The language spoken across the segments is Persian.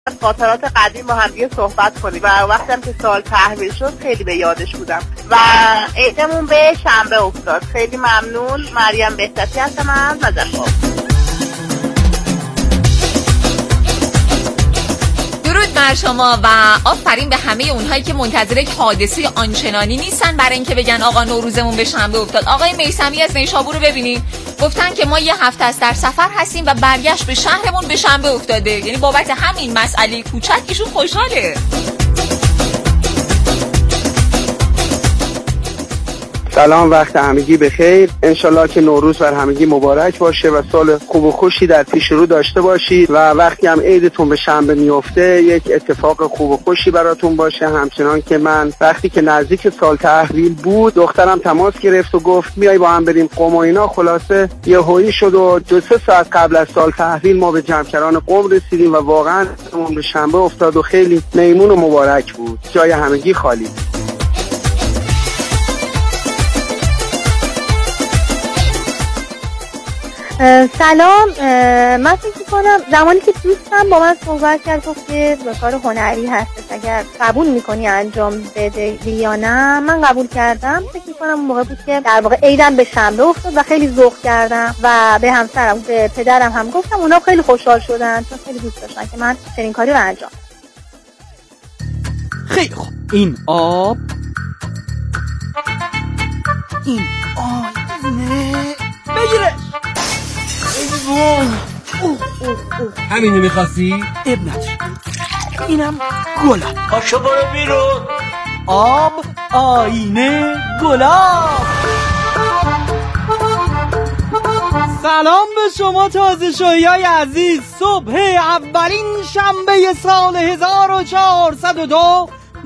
خاطرات قدیم با هم دیگه صحبت کنیم و وقتی هم که سال تحویل شد خیلی به یادش بودم و عیدمون به شنبه افتاد. خیلی ممنون. مریم بهزتی هستم از نجف‌آباد. درود بر شما و آفرین به همه اونهایی که منتظر یک حادثه آنچنانی نیستن برای اینکه بگن آقا نوروزمون به شنبه افتاد. آقای میثمی از نیشابور رو ببینید، گفتن که ما یه هفته است در سفر هستیم و برگشت به شهرمون به شنبه افتاده. یعنی بابت همین مسئله کوچک ایشون خوشحاله. سلام، وقت همگی بخیر. انشالله که نوروز بر همگی مبارک باشه و سال خوب و خوشی در پیش رو داشته باشید و وقتی هم عیدتون به شنبه میفته یک اتفاق خوب و خوشی براتون باشه. همچنان که من وقتی که نزدیک سال تحویل بود دخترم تماس گرفت و گفت میای با هم بریم قم و اینا. خلاصه یهویی شد و 2-3 ساعت قبل از سال تحویل ما به جمکران قم رسیدیم و واقعا به شنبه افتاد و خیلی میمون و مبارک بود. جای همگی خالی. سلام، من فکر می‌کنم زمانی که دوستم با من صحبت کرد گفت که کار هنری هستش، اگر قبول می‌کنی انجام بده یا نه. من قبول کردم. فکر می‌کنم اون موقع بود که در واقع عیدم به شنبه افتاد و خیلی ذوق کردم و به همسرم به پدرم هم گفتم. اونا خیلی خوشحال شدن چون خیلی دوست داشتن که من چنین کاری رو انجام بدم. خیلی خوب، این آب، این آینه، بگیرش. همینو میخواستی؟ اب نداره. اینم گلاب. پاشو برو بیرون. آب، آینه، گلاب. سلام به شما تازه شویای عزیز. صبح اولین شنبه سال 1402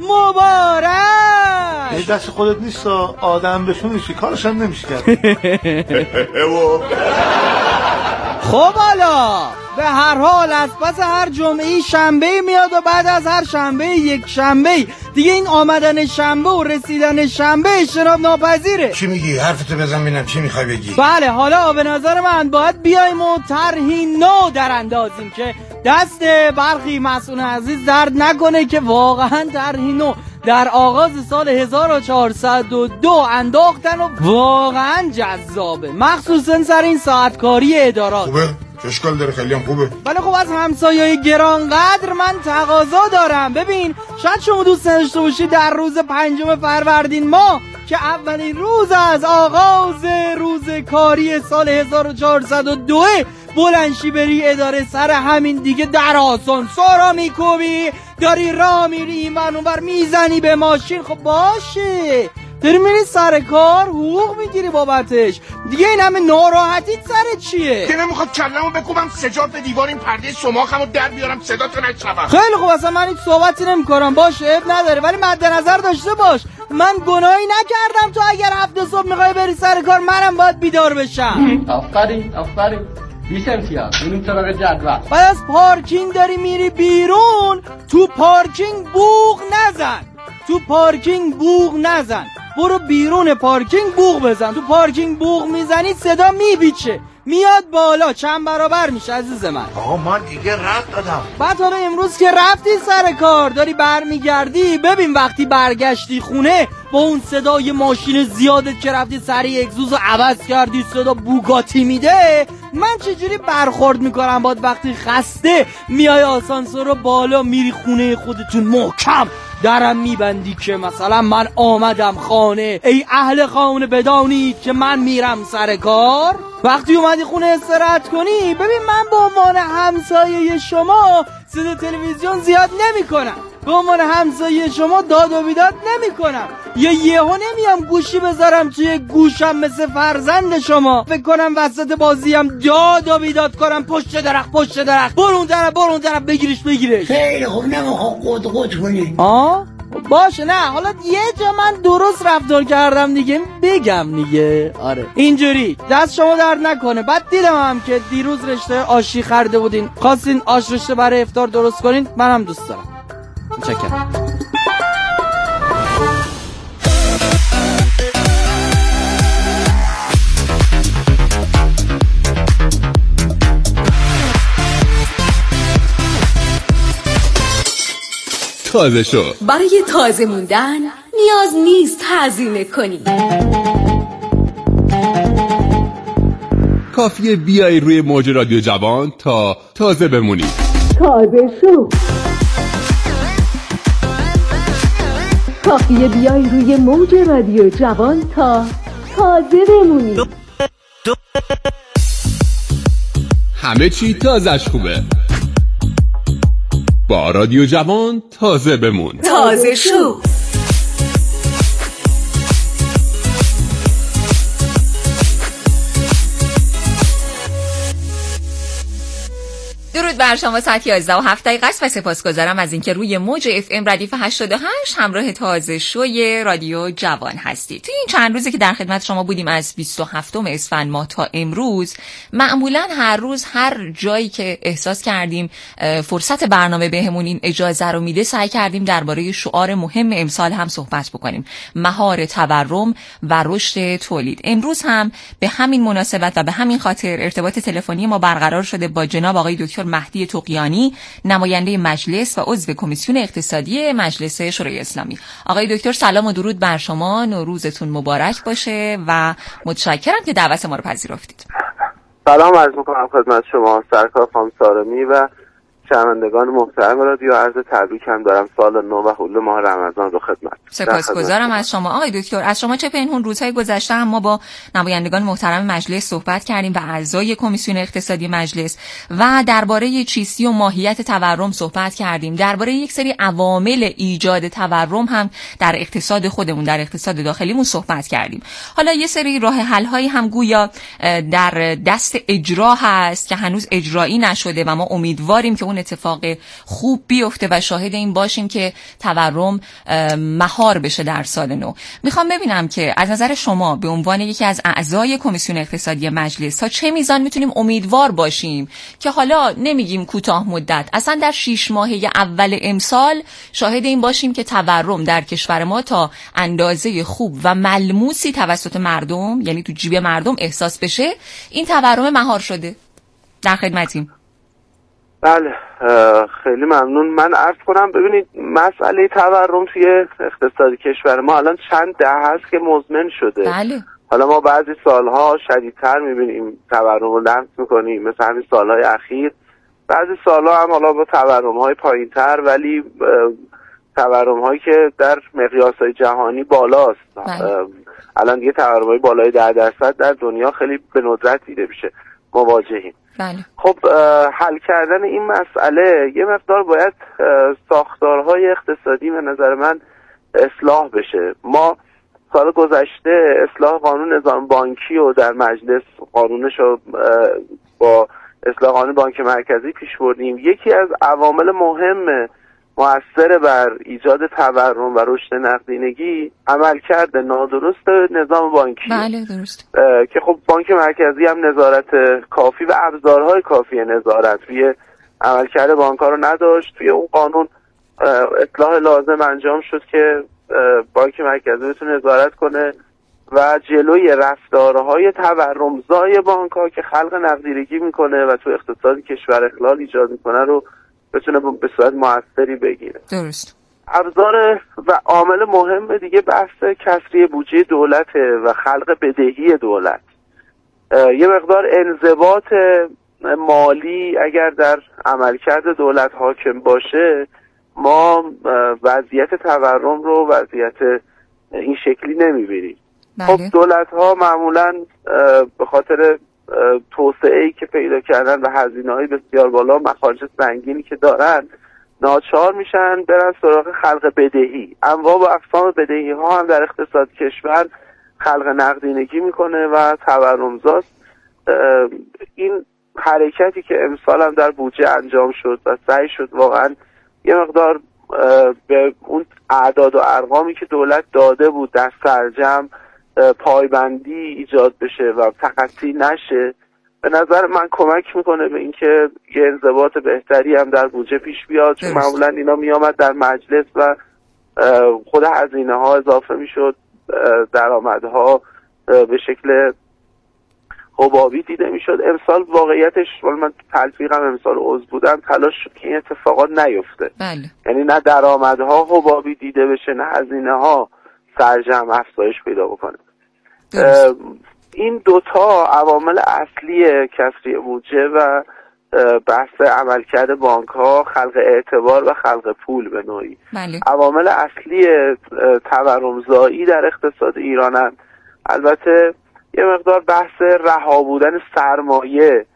مبارک. دست خودت نیست، آدم بشونیشی کارش هم نمیشه کرد. خب حالا به هر حال از پس هر جمعه شنبه میاد و بعد از هر شنبه یک شنبه دیگه. این آمدن شنبه و رسیدن شنبه اجتناب ناپذیره. چی میگی؟ حرفتو بزن ببینم چی میخوای بگی. بله، حالا به نظر من باید بیایم و طرحی نو در اندازیم که دست برخی مسئول عزیز درد نکنه که واقعا طرحی نو در آغاز سال 1402 انداختن و واقعا جذابه، مخصوصا سر این ساعت کاری ادارات. خوبه؟ اشکال داره، خیلی هم خوبه. ولی خب از همسایه‌های گرانقدر من تقاضا دارم. ببین، شاید شما دوست نداشته باشید در روز 5 فروردین ما که اولین روز از آغاز روز کاری سال 1402 بلنشی بری اداره، سر همین دیگه در آسانسورا میکوبی، داری راه میری این ور اون ور میزنی به ماشین. خب باشه، داری میری سر کار، حقوق میگیری بابتش دیگه. این همه ناراحتیت سر چیه؟ که نمیخواد کلمو بکوبم سجاد به دیوار این پرده سماخمو در بیارم صداتو نشنوم. خیلی خوب، اصلا من هیچ صحبتی نمیکنم، باشه اب نداره، ولی مد نظر داشته باش من گناهی نکردم. تو اگر هفته صبح میخوای بری سر کار منم باید بیدار بشم. آفرین بیشم سیاه بریم سراغ جدول. بعد از پارکینگ داری میری بیرون، تو پارکینگ بوق نزن، برو بیرون پارکینگ بوق بزن. تو پارکینگ بوق میزنی صدا میپیچه، میاد بالا، چند برابر میشه عزیز من. آقا من دیگه رفت دادم. بعد حالا امروز که رفتی سر کار داری برمیگردی، ببین وقتی برگشتی خونه با اون صدای ماشین زیادت که رفتی سری اگزوزو عوض کردی، صدا بوگاتی میده، من چجوری برخورد میکنم باید وقتی خسته میای آسانسور رو بالا میری خونه خودتون محکم درم میبندی که مثلا من آمدم خانه، ای اهل خانه بدانید که من میرم سر کار. وقتی اومدی خونه استراحت کنی، ببین من به عنوان همسایه شما صدا تلویزیون زیاد نمی کنم، به عنوان همسایه شما داد و بیداد نمی کنم، یا یهو نمیام گوشی بذارم توی گوشم مثل فرزند شما فکر کنم وسط بازیم داد و بیداد کنم پشت درخت برو اون طرف بگیرش. خیلی خوب، نمیخوام قد کنی. باشه، نه حالا یه جا من درست رفتار کردم دیگه بگم دیگه. آره اینجوری دست شما درد نکنه. بعد دیدم هم که دیروز رشته آشی خرده بودین، خواستین آش رشته برای افطار درست کنین، منم دوست دارم. متشکرم. تازه شو. برای تازه موندن نیاز نیست هزینه کنی. کافیه بیای روی موج رادیو جوان تا تازه بمونی. تازه شو. کافیه بیای روی موج رادیو جوان تا تازه بمونی. همه چی تازش خوبه. با رادیو جوان تازه بمون. تازه شو. درود بر شما. ساعت 11:07 است و سپاسگزارم از اینکه روی موج FM ردیف 88 همراه تازه شوی رادیو جوان هستید. توی این چند روزی که در خدمت شما بودیم از 27 اسفند ماه تا امروز، معمولا هر روز هر جایی که احساس کردیم فرصت برنامه بهمون این اجازه رو میده، سعی کردیم درباره شعار مهم امسال هم صحبت بکنیم: مهار تورم و رشد تولید. امروز هم به همین مناسبت و به همین خاطر ارتباط تلفنی ما برقرار شده با جناب آقای دکتر مهدی تقیانی، نماینده مجلس و عضو کمیسیون اقتصادی مجلس شورای اسلامی. آقای دکتر سلام و درود بر شما، نوروزتون مبارک باشه و متشکرم که دعوت ما رو پذیرفتید. سلام عرض می‌کنم خدمت شما سرکار خانم سارمی و شنوندگان محترم رادیو. عرض تبریک هم دارم سال نو و حلول ماه رمضان رو خدمت. سپاسگزارم از شما آقای دکتر. از شما چه پنهون، روزهای گذشته هم ما با نمایندگان محترم مجلس صحبت کردیم و اعضای کمیسیون اقتصادی مجلس و درباره چیستی و ماهیت تورم صحبت کردیم. درباره یک سری عوامل ایجاد تورم هم در اقتصاد خودمون، در اقتصاد داخلیمون صحبت کردیم. حالا یه سری راه حل هایی هم گویا در دست اجرا هست که هنوز اجرایی نشده و ما امیدواریم که اون اتفاق خوب بیفته و شاهد این باشیم که تورم مهار بشه در سال نو. میخوام ببینم که از نظر شما به عنوان یکی از اعضای کمیسیون اقتصادی مجلس تا چه میزان میتونیم امیدوار باشیم که حالا نمیگیم کوتاه مدت، اصلا در 6 ماهه اول امسال شاهد این باشیم که تورم در کشور ما تا اندازه خوب و ملموسی توسط مردم، یعنی تو جیب مردم احساس بشه، این تورم مهار شده. در خدمتیم. بله خیلی ممنون. من عرض کنم ببینید مسئله تورم توی اقتصاد کشور ما الان چند دهه هست که مزمن شده. بله. حالا ما بعضی سالها شدیدتر میبینیم تورم رو لمس میکنیم، مثل همین سالهای اخیر. بعضی سالها هم حالا با تورم‌های پایین‌تر، ولی تورم‌هایی که در مقیاس‌های جهانی بالاست. الان دیگه تورم‌های بالای 10% در دنیا خیلی به ندرت دیده میشه، مواجهیم. بله. خب حل کردن این مسئله یه مقدار باید ساختارهای اقتصادی به نظر من اصلاح بشه. ما سال گذشته اصلاح قانون نظام بانکی و در مجلس قانونش رو با اصلاح قانون بانک مرکزی پیش بردیم. یکی از عوامل مهم مؤثر بر ایجاد تورم و رشد نقدینگی عملکرد نادرست نظام بانکی. بله درست. که خب بانک مرکزی هم نظارت کافی و ابزارهای کافی نظارت روی عملکرد بانک‌ها رو نداشت. توی اون قانون اصلاح لازم انجام شد که بانک مرکزی بتونه نظارت کنه و جلوی رفتارهای تورمزای بانک‌ها که خلق نقدینگی میکنه و تو اقتصاد کشور اخلال ایجاد میکنه رو بتونه به صورت موثری بگیره. درست. ابزار و عامل مهم دیگه بحث کسری بودجه دولته و خلق بدهی دولت. یه مقدار انضباط مالی اگر در عملکرد دولت حاکم باشه، ما وضعیت تورم رو وضعیت این شکلی نمیبینیم. خب دولت ها معمولاً به خاطر توسعه‌ای که پیدا کردن و هزینه‌های بسیار بالا، مخارج سنگینی که دارن، ناچار میشن برن سراغ خلق بدهی. انواع و اقسام بدهی ها هم در اقتصاد کشور خلق نقدینگی میکنه و تورمزاست. این حرکتی که امسال هم در بودجه انجام شد و سعی شد واقعا یه مقدار به اون اعداد و ارقامی که دولت داده بود در سرجم پایبندی ایجاد بشه و تقطی نشه، به نظر من کمک میکنه به اینکه یه انضباط بهتری هم در بودجه پیش بیاد. چون معمولا اینا میامد در مجلس و خود هزینه ها اضافه میشد، درآمدها به شکل حبابی دیده میشد. امسال واقعیتش من تلفیقم امسال عضو بودم، تلاش شد که این اتفاقات نیفته. بله. یعنی نه درآمدها حبابی دیده بشه نه هزینه ها سرجم افزایش پیدا بکنه. این دوتا عوامل اصلی کسری بودجه و بحث عملکرد بانک ها خلق اعتبار و خلق پول به نوعی بله. عوامل اصلی تورمزایی در اقتصاد ایرانن. البته یه مقدار بحث رها بودن سرمایه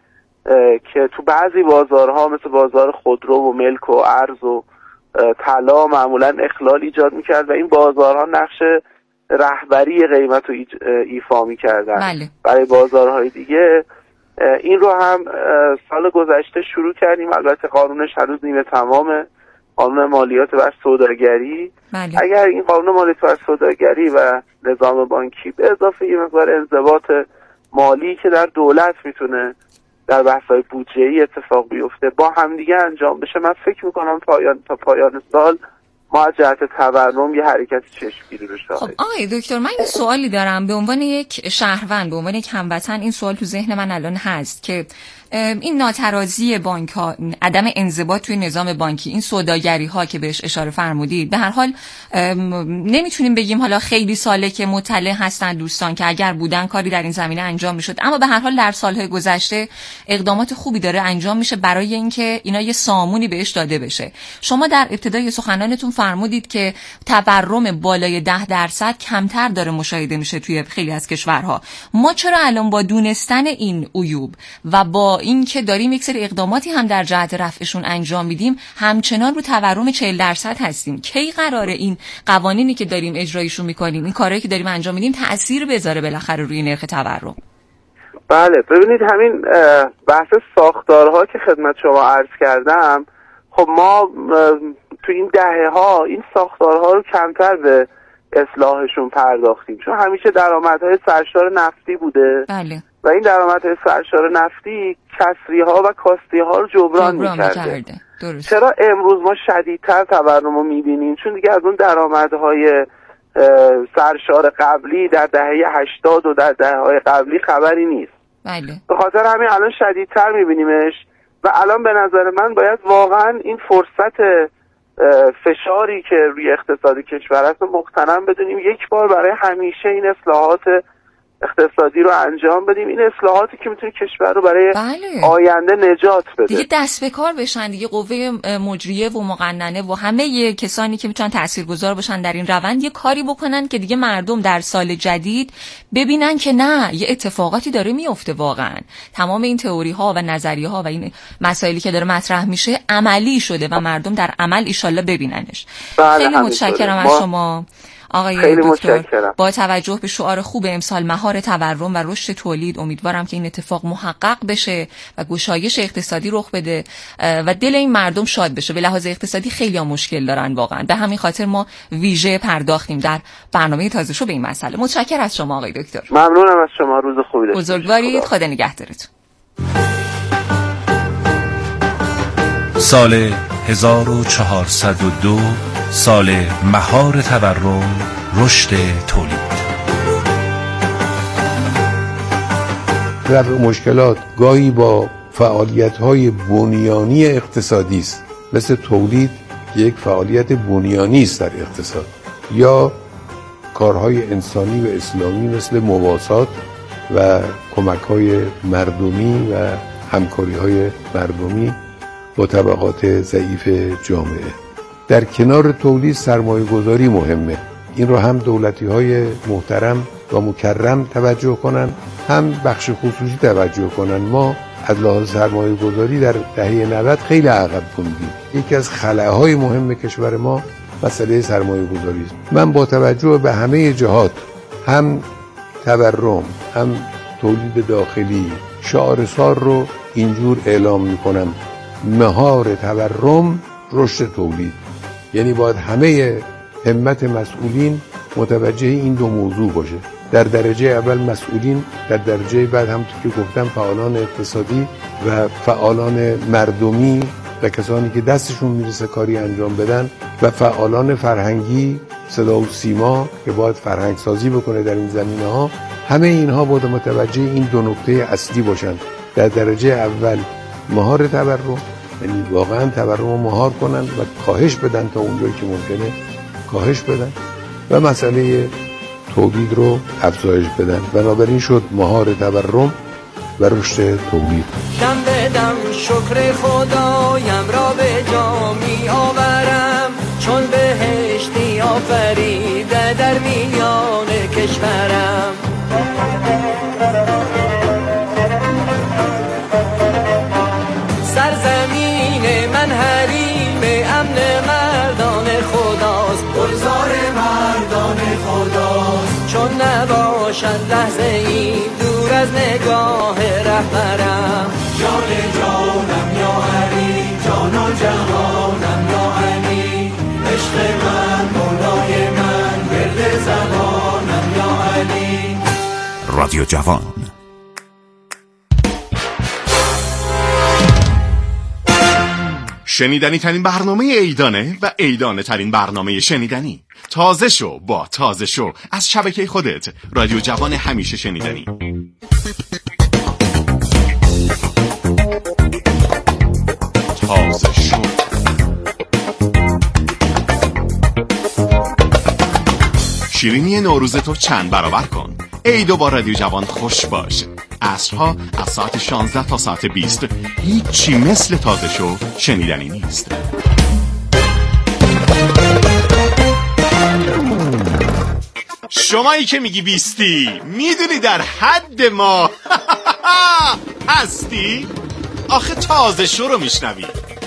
که تو بعضی بازارها مثل بازار خودرو و ملک و ارز و طلا معمولا اخلال ایجاد میکرد و این بازارها نقش رهبری قیمت رو ایفا میکردن. بله. برای بازارهای دیگه این رو هم سال گذشته شروع کردیم. البته قانونش هنوز نیمه تمامه، قانون مالیات بر سوداگری. بله. اگر این قانون مالیات بر سوداگری و نظام بانکی به اضافه یه مقدار انضباط مالی که در دولت میتونه در بحث‌های بودجه‌ای اتفاق بیفته با همدیگه انجام بشه، من فکر میکنم تا پایان سال ما از جهت تورم یه حرکت چشمگیری رو شاهد. خب آقای دکتر، من یه سوالی دارم به عنوان یک شهروند، به عنوان یک هموطن. این سوال تو ذهن من الان هست که این ناترازی بانک ها، عدم انضباط توی نظام بانکی، این سوداگری ها که بهش اشاره فرمودید، به هر حال نمیتونیم بگیم حالا خیلی ساله که مطلع هستن دوستان که اگر بودن کاری در این زمینه انجام میشد، اما به هر حال در سالهای گذشته اقدامات خوبی داره انجام میشه برای اینکه اینا یه سامونی بهش داده بشه. شما در ابتدای سخنانتون فرمودید که تورم بالای 10% کمتر داره مشاهده میشه توی خیلی از کشورها. ما چرا الان با دونستن این عیوب و با اینکه داریم یک سری اقداماتی هم در جهت رفعشون انجام میدیم همچنان رو تورم 40% هستیم؟ کی قراره این قوانینی که داریم اجرایشون میکنیم، این کارهایی که داریم انجام میدیم تأثیر بذاره بالاخره روی نرخ تورم؟ بله، ببینید همین بحث ساختارها که خدمت شما عرض کردم، خب ما تو این دهه ها این ساختارها رو کمتر به اصلاحشون پرداختیم، چون همیشه درآمدهای سرشار نفتی بوده. بله. و این درآمدهای سرشار نفتی کسری ها و کاستی ها رو جبران می‌کرده. چرا امروز ما شدیدتر تورم رو می‌بینیم؟ چون دیگه از اون درآمدهای سرشار قبلی در دهه 80 و در دهه‌های قبلی خبری نیست. بله. به خاطر همین الان شدیدتر می‌بینیمش و الان به نظر من باید واقعا این فرصت فشاری که روی اقتصاد کشور هست مقتنم بدونیم، یک بار برای همیشه این اصلاحات اقتصادی رو انجام بدیم. این اصلاحاتی که میتونه کشور رو برای آینده نجات بده. دیگه دست به کار بشن دیگه، قوه مجریه و مقننه و همه کسانی که میتونن تاثیرگذار باشن در این روند یه کاری بکنن که دیگه مردم در سال جدید ببینن که نه، یه اتفاقاتی داره میفته واقعا. تمام این تئوری ها و نظریه ها و این مسائلی که داره مطرح میشه عملی شده و مردم در عمل ایشالله ببیننش. خیلی متشکرم از شما آقای دکتر. با توجه به شعار خوب امسال مهار تورم و رشد تولید، امیدوارم که این اتفاق محقق بشه و گشایش اقتصادی رخ بده و دل این مردم شاد بشه. به لحاظ اقتصادی خیلی ها مشکل دارن واقعا، به همین خاطر ما ویژه پرداختیم در برنامه تازه شو به این مسئله. متشکرم از شما آقای دکتر. ممنونم از شما، روز خوبی داشته باشید. بزرگوارید، خدا نگهدارتون. سال 1402 سال مهار تورم، رشد تولید. رفع مشکلات گاهی با فعالیت‌های بنیانی اقتصادی است، مثل تولید یک فعالیت بنیانی است در اقتصاد، یا کارهای انسانی و اسلامی مثل مواسات و کمک‌های مردمی و همکاری‌های مردمی با طبقات ضعیف جامعه. در کنار تولید سرمایه گذاری مهمه. این رو هم دولتی های محترم و مکرم توجه کنن، هم بخش خصوصی توجه کنن. ما از لحاظ سرمایه گذاری در دهه 90 خیلی عقب موندیم. یکی از خلاهای مهم کشور ما مسئله سرمایه گذاری است. من با توجه به همه جهات، هم تورم هم تولید داخلی، شعار سال رو اینجور اعلام میکنم: مهار تورم، رشد تولید. یعنی باید همه همت مسئولین متوجه این دو موضوع باشه. در درجه اول مسئولین، در درجه بعد هم که گفتم فعالان اقتصادی و فعالان مردمی و کسانی که دستشون میرسه کاری انجام بدن، و فعالان فرهنگی، صدا و سیما که باید فرهنگ سازی بکنه در این زمینه ها. همه اینها باید متوجه این دو نکته اصلی باشن. در درجه اول مهار تورم، یعنی واقعا تورم رو مهار کنن و کاهش بدن تا اونجایی که ممکنه کاهش بدن و مسئله تولید رو افزایش بدن. بنابراین شد مهار تورم و رشد تولید. دم به دم شکر خدایم را به جا می آورم، چون بهشتی آفریده در میان کشورم. سرزمین من حریم امن مردان خداست، گلزار مردان خداست. چون نباشد لحظه ای دور از نگاه رهبرم، جان جانم یا علی، جانا جهانم یا علی، عشق من مولای من، گرد زبانم یا علی. رادیو جوان. شنیدنی ترین برنامه ایدانه و ایدانه ترین برنامه شنیدنی. تازه شو با تازه شو از شبکه خودت، رادیو جوان همیشه شنیدنی. تازه شو. شیرینی نوروز تو چند برابر کن. عیدو با رادیو جوان خوش باش. عصرها از ساعت 16 تا ساعت 20 هیچی مثل تازه شو شنیدنی نیست. شمایی که میگی 20 میدونی در حد ما هستی؟ آخه تازه شو رو میشنوی.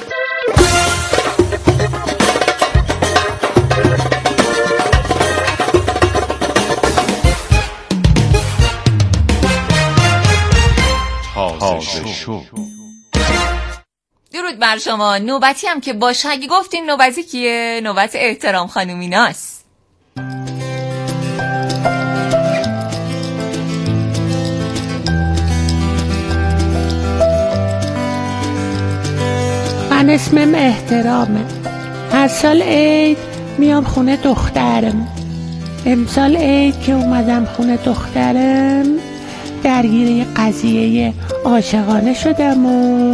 درود بر شما. نوبتی هم که باشه. اگه گفتین نوبتی کیه؟ نوبت احترام خانومیناست. من اسمم احترامه. هر سال عید میام خونه دخترم. امسال عید که اومدم خونه دخترم درگیر یه قضیه عاشقانه شدم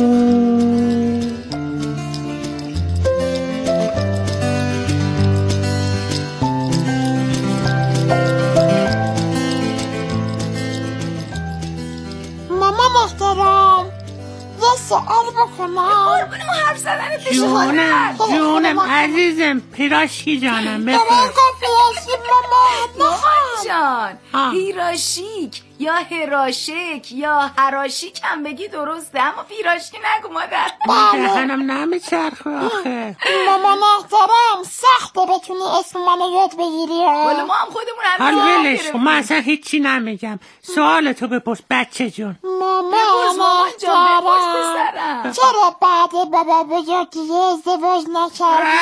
مامان احترام یه سوال بکنم. حرف زدن پیش جونم عزیزم، پیراشکی جانم بفرم. مامان جان، پیراشیک یا هراشک یا هراشیک هم بگی درسته، اما پیراشکی نگو مادر. جهنم نمیچرخه آخه. مامان احترام سخته بتونی اسم منو یاد بگیری. ولی ما هم خودمون حال ولش کن، من اصلا هیچی نمیگم. سوالتو بپرس بچه جون. مامان احترام چرا بعد بابا بزرگی ازدواج نکردی؟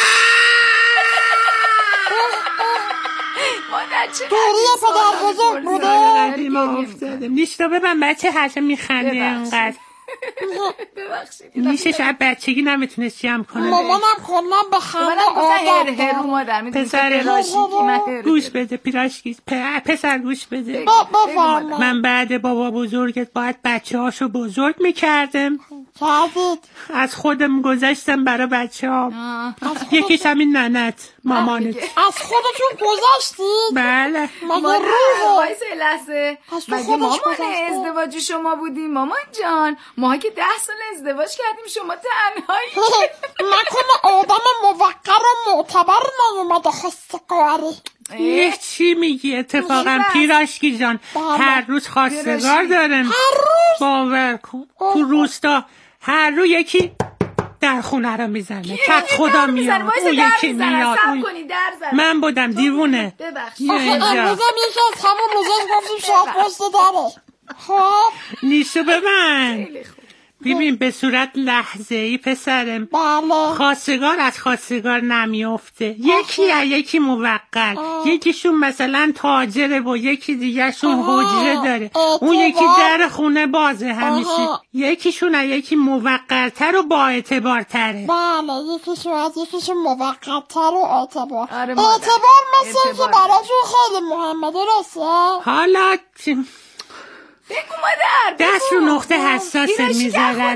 دوری پدر بزرگ بوده؟ ما افتادم. نیشتا ببن بچه حرف میخنده انقدر. ببخشید نیشش از بچگی نمیتونست جمع کنه. مامانم کنم به خنده آدم هرو مادر پسر گوش بده پیراشکی پسر گوش بده. من بعد بابا بزرگت باید بچه هاشو بزرگ میکردم. از خودم گذاشتم برای بچه ها. یکیش همین ننت مامانت. از خودتون گذاشتی؟ بله. مادر وایس لحظه، مگه مامان ازدواجی شما بودیم مامان جان؟ ما که 10 سال ازدواج کردیم شما تنهایی. نکنه آدم موقر و معتبر نیومده خواستگاری. چی میگی؟ اتفاقا پیراشکی جان هر روز خواستگار دارن. هر روز؟ باور کن تو روستا هر روز یکی در خونه رو میزنه. کت خدا میاد اون یکی میاد. من بودم دیوونه. امروزم یکی از همون روزاش گفتیم شاید پشت داره. نیشو ببن. ببین به صورت لحظه‌ای پسرم. بله. خواستگار از خواستگار نمیفته. یکی موقت. یکیشون مثلا تاجره و یکی دیگهشون حجره داره. اون یکی در خونه بازه همیشه. یکیشون یکی موقت‌تر و با اعتبارتره. بله یکیشون موقت‌تر و اعتبار. اعتبار مثل که براشون خیلی مهمه، درسته؟ حالا بگو مادر دست رو نقطه حساسه میذارد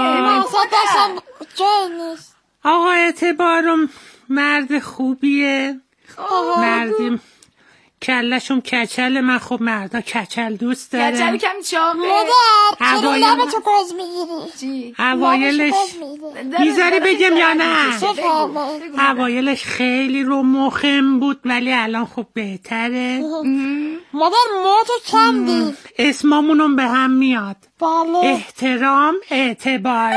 آقا اعتبارم مرد خوبیه، مردیم کلشون کچل. من خب مردا کچل دوست دارم. کچل کم چاقه. مادر چرا لبتو گاز میگیری؟ اوایلش بیزاری بگم یا نه؟ اوایلش خیلی رو مخم بود ولی الان خب بهتره. مادر ما تو کندی اسمامونم به هم میاد. بله. احترام اعتبار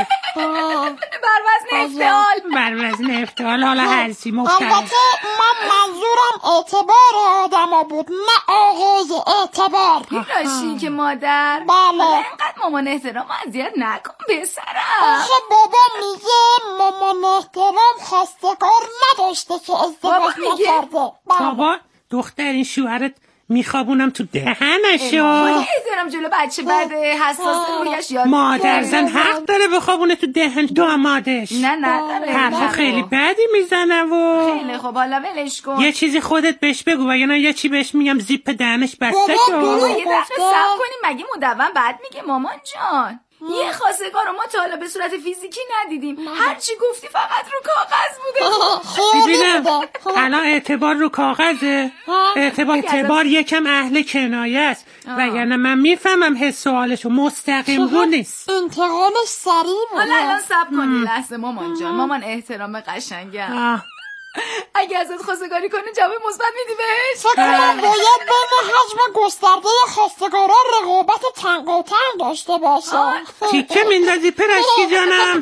بر وزن افتعال. حالا هرچی مختلف. البته من منظورم اعتبار آدما بود نه آغاز اعتبار. پیراشی که مادر بله اینقدر مامان احترام اذیت نکن پسرم. آخه بابا میگه مامان احترام خواستگار نداشته که ازدواج نکرده. بابا دختر این شوهرت میخوابونم تو دهنشو. احترام جلو بچه بعد حساس رویش یاد مادر زن حق داره بخوابونه تو دهن دامادش. نه حرفا خیلی بدی میزنه و خیلی خب حالا ولش کن. یه چیزی خودت بهش بگو وگرنه یه چی بهش میگم زیپ دهنش بسته شو. یه دقیقه صبر کنیم مگه مدون بعد میگه مامان جان یه خواستگار رو ما تا حالا به صورت فیزیکی ندیدیم. هرچی گفتی فقط رو کاغذ بوده. ببینم الان اعتبار رو کاغذه. اعتبار یکم اهل کنایه است وگرنه من میفهمم حس سوالشو مستقیم رو نیست. انتقالش سریع بود. حالا الان صبر کنی لحظه مامان جان. مامان احترام قشنگم. اگه ازت خواستگاری کنه جواب مثبت میدی بهش؟ فکرم باید بین حجم گسترده خواستگارا رقابت تنگ داشته باشه. تیکه میندازی پرشکی جانم.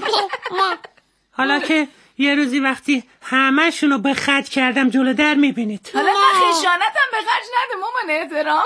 حالا که یه روزی وقتی همه شونو به خرج کردم جلو در میبینید. حالا من خشانتم به خرج نده مامان احترام.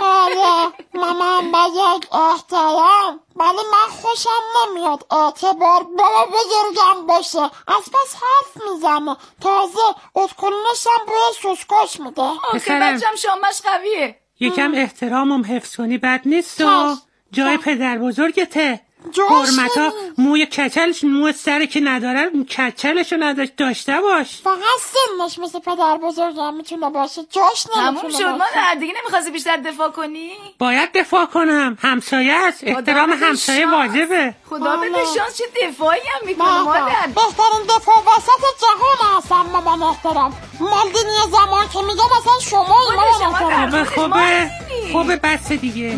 مامان باید احترام. ولی من خوشم نمیاد اعتبار بابا بزرگم باشه از پس حرف میزنه. تازه ادکلونش هم روی سوسکاش میده. آخه بچم شامش قویه. یکم احترامم حفظ کنی بد نیست و جای پدر بزرگته. حرمتا موی کچلش موی سر که نداره کچلشو داشته باش. فقط سنش مثل پدر بزرگم میتونه باشه جاش نمیتونه باشه. مادر دیگه نمیخواستی بیشتر دفاع کنی؟ باید دفاع کنم. همسایه است. احترام همسایه واجبه. خدا بده شانس. چه دفاعی هم میکنه مادر. بهترین دفاع وسط جهان هستم مامان احترام. مالدین یه زمان که میگه مثلا شما مامان احترام. خوبه بس دیگه.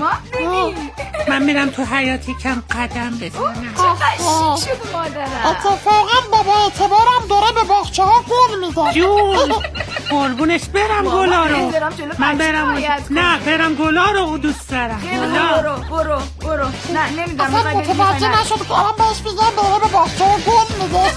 من میرم تو حیاتی کم قدم بزنم. چقدر شیک شده مادرم. اتفاقا بابا اعتبارم داره به باغچه ها گل میده. جون قربونش برم گلا رو. من برم گلا رو دوست دارم. برو نه نمیدونم. اصلا متوجه نشد که الان بهش میگم داره به باغچه ها گل میده.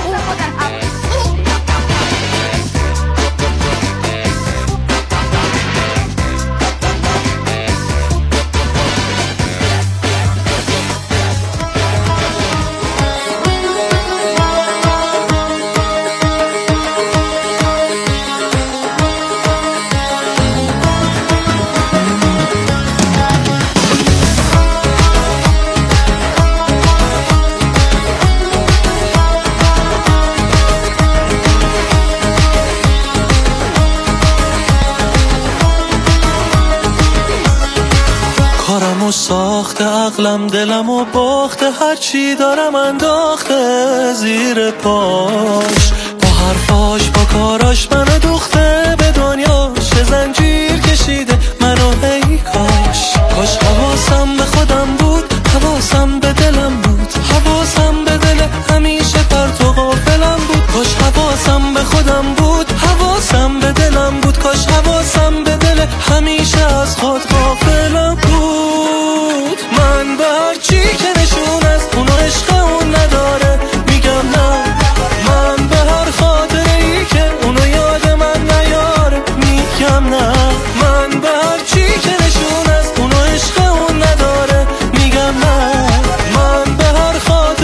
ساخته عقلم دلم و باخته هرچی دارم انداخته زیر پاش. با حرفاش با کاراش منو دوخته به دنیاش زنجیر کشیده منو ای کاش حواسم به خودم بود حواسم به دلم بود حواسم به دل همیشه پرت و غافلم بود. کاش حواسم به خودم بود حواسم به دلم بود کاش حواسم به دل همیشه از خود غافلم بود. من به هر چی که نشون است اونو عشق اون نداره میگم نه. من به هر خاطره ای که اونو یاد من نیاره میگم نه. من به هر چی که نشون است اونو عشق اون نداره میگم نه. من به هر خاطره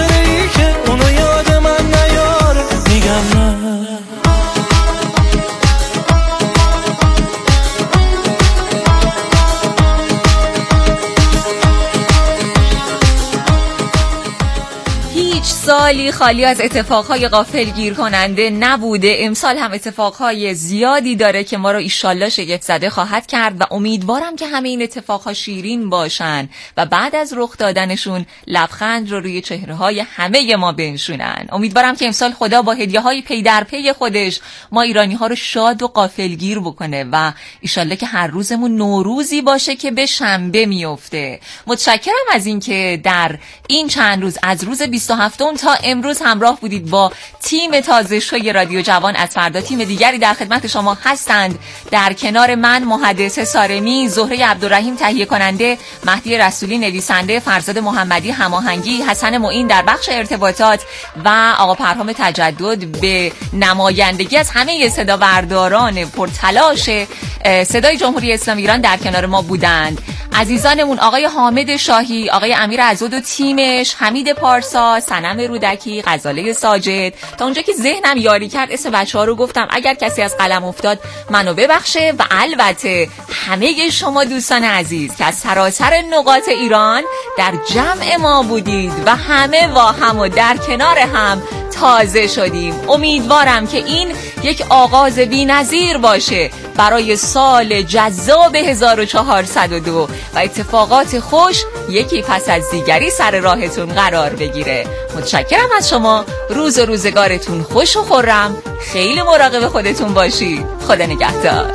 سالی خالی از اتفاقهای غافلگیر کننده نبوده. امسال هم اتفاقهای زیادی داره که ما رو ایشالله شگفت زده خواهد کرد و امیدوارم که همه این اتفاقها شیرین باشن و بعد از رخ دادنشون لبخند رو روی چهره‌های همه ما بنشونن. امیدوارم که امسال خدا با هدیه‌های پی در پی خودش ما ایرانی‌ها رو شاد و غافلگیر بکنه و ایشالله که هر روزمون نوروزی باشه که به شنبه میفته. متشکرم از اینکه در این چند روز از روز 27 تا امروز همراه بودید با تیم تازه شوی رادیو جوان. از فردا تیم دیگری در خدمت شما هستند. در کنار من محدث سارمی، زهره عبدالرحیم تهیه کننده، مهدی رسولی نویسنده، فرزاد محمدی هماهنگی، حسن معین در بخش ارتباطات و آقا پرهام تجدد به نمایندگی از همه صدابرداران پرتلاش صدای جمهوری اسلامی ایران در کنار ما بودند. عزیزانمون آقای حامد شاهی، آقای امیر عزود و تیمش، حمید پارسا، صنم رودکی، غزاله ساجد. تا اونجا که ذهنم یاری کرد اسم بچه‌ها رو گفتم، اگر کسی از قلم افتاد منو ببخشه. و البته همه شما دوستان عزیز که از سراسر نقاط ایران در جمع ما بودید و همه با هم و در کنار هم تازه شدیم. امیدوارم که این یک آغاز بی‌نظیر باشه برای سال جذاب 1402 و اتفاقات خوش یکی پس از دیگری سر راهتون قرار بگیره. متشکرم از شما. روز و روزگارتون خوش و خرم. خیلی مراقب خودتون باشید. خدا نگهدار.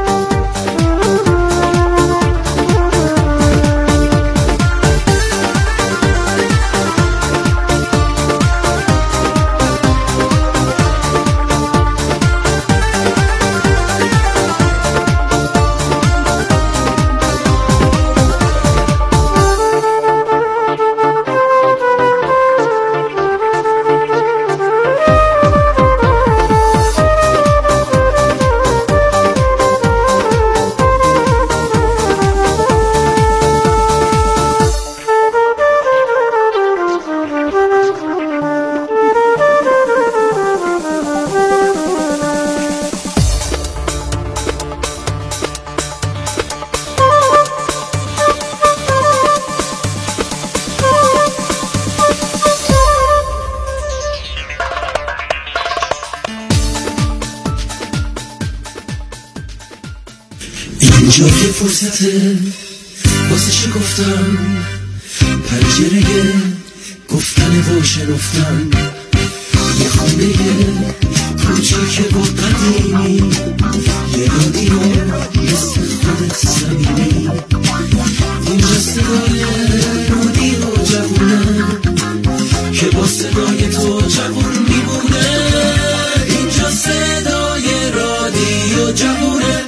اینجا که فرصته واسه چه گفتم پنجره گفتن و شنفتن یه خونه کوچیک و قدیمی یه رادیو مثل خودت صمیمی اینجا صدای رادیو جوونه که با صدای تو جوون میمونه اینجا صدای رادیو جوونه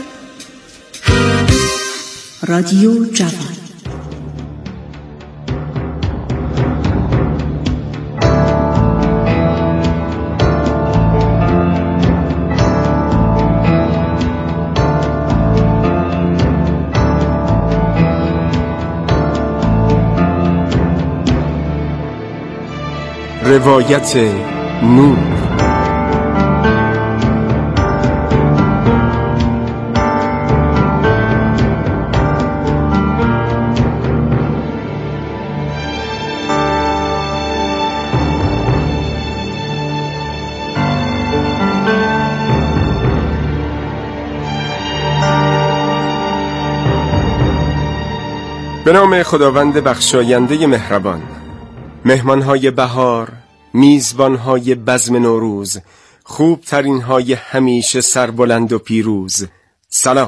رادیو جوان. روایت نور. به نام خداوند بخشاینده مهربان. مهمانهای بهار، میزبانهای بزم نوروز، خوب ترینهای همیشه سربلند و پیروز، سلام.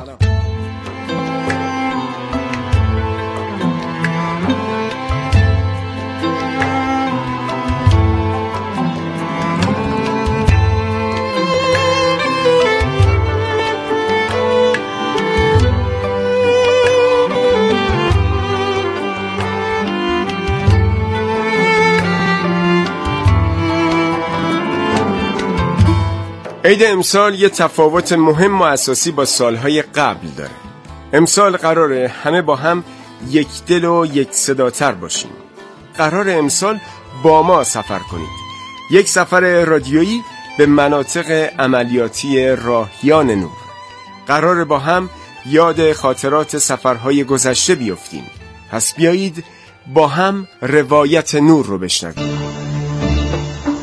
عید امسال یه تفاوت مهم و اساسی با سالهای قبل داره. امسال قراره همه با هم یک دل و یک صداتر باشیم. قراره امسال با ما سفر کنید. یک سفر رادیویی به مناطق عملیاتی راهیان نور. قراره با هم یاد خاطرات سفرهای گذشته بیفتیم. پس بیایید با هم روایت نور رو بشنویم.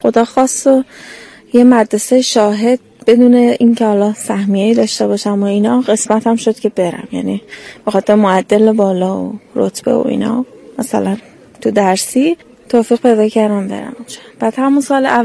خدا خواست و یه مدرسه شاهد بدون اینکه حالا سهمیه‌ای داشته باشم و اینا قسمتم شد که برم، یعنی بخاطر معدل بالا و رتبه و اینا مثلا تو درسی توفیق پیدا کردم برم اونجا. بعد همون سال